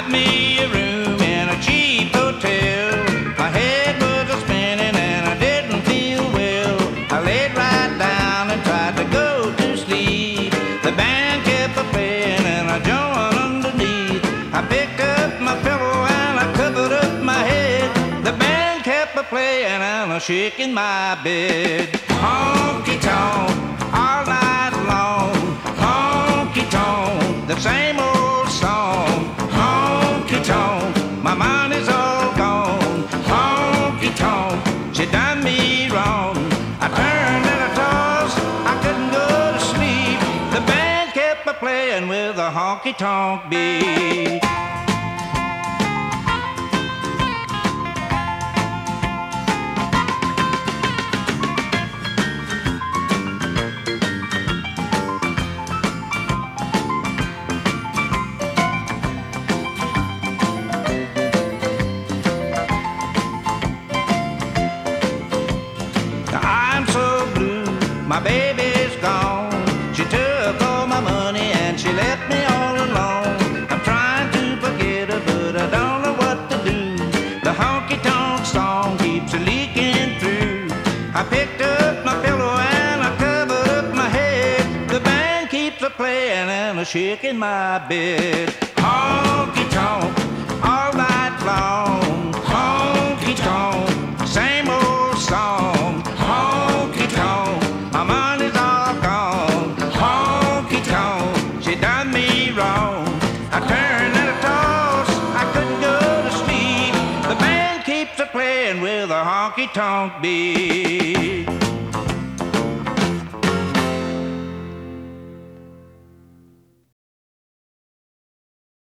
got me a room in a cheap hotel. My head was a spinning and I didn't feel well. I laid right down and tried to go to sleep. The band kept a playing and I joined underneath. I picked up my pillow and I covered up my head. The band kept a playing and a shaking my bed. Honky tonk all night long. Honky tonk, the same old song. Honky tonk, my money's all gone. Honky tonk, she done me wrong. I turned and I tossed, I couldn't go to sleep. The band kept a playing with a honky tonk beat. I'm so blue, my baby's gone. She took all my money and she left me all alone. I'm trying to forget her, but I don't know what to do. The honky-tonk song keeps leaking through. I picked up my pillow and I covered up my head. The band keeps a-playing and a-shaking my bed. Honky-tonk all night long. Honky-tonk, same old song. Honky-tonk, my money's all gone. Honky-tonk, she done me wrong. I turned and I tossed, I couldn't go to sleep. The band keeps a-playing with a honky-tonk beat.